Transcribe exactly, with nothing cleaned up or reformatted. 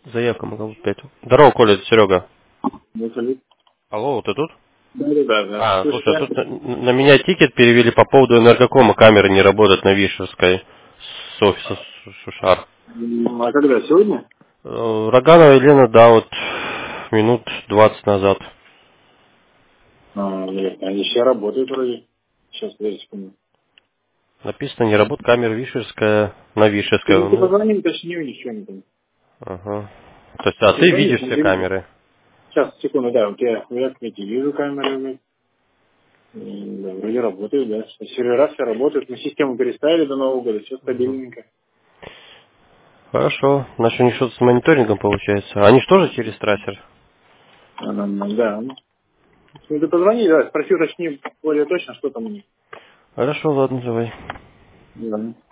Заявка могла пять. Здорово, Коля, это Серега. Ну, салют. Алло, ты тут? Да, да, да. да. А, слушай, Слушай, тут на, на меня тикет перевели по поводу энергокома. Камеры не работают на Вишерской с офиса Ш- Шушар. м, а когда? Сегодня? Э, Роганова Елена, да, вот минут двадцать назад. А, нет, они все работают вроде. Сейчас, подожди секунду. Написано, не работает камера Вишерская на Вишерской. Ты, ты Ну, позвони, уточни у них что-нибудь. ага. То есть, а Ты ты звонишь, видишь ну, все ты- камеры? Сейчас, секунду, да, у тебя я отметил, вижу камеры. М, Да, вроде работают, да. Сервера все работают. Мы систему переставили до Нового года, все стабильненько. Хорошо. Значит, у них что-то с мониторингом получается. Они же тоже через трассер? А, да, да, да. Ну, ты позвони, да, спроси, уточни более точно, что там у них. Хорошо, ладно, давай. Да.